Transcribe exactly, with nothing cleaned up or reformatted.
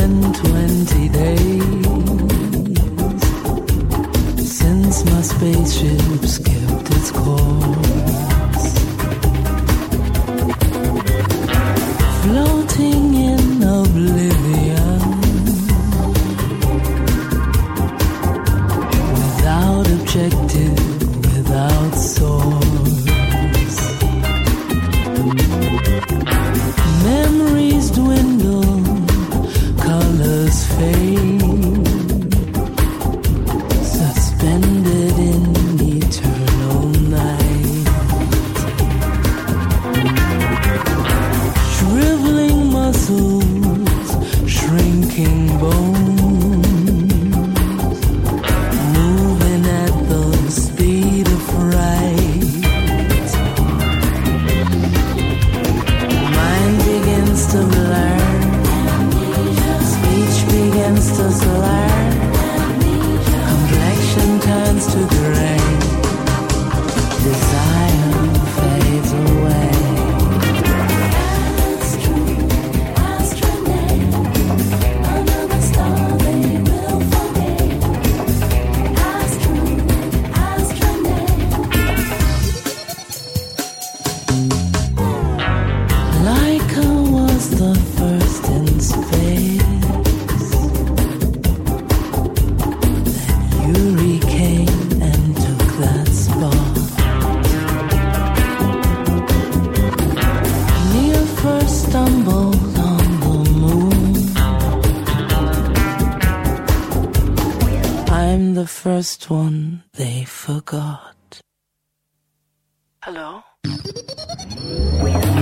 twenty days since my spaceship skipped its course, floating in oblivion, without objective, without source. Memories dwindle, colors fade, suspended in eternal night. Shriveling muscles, shrinking bones, moving at the speed of fright. Mind begins to blur, speech begins to slur, complexion turns to gray, desire fades away. Laika was the first in space that Yuri came and took that spot. Near first stumbled on the moon. I'm the first one they forgot. Hello?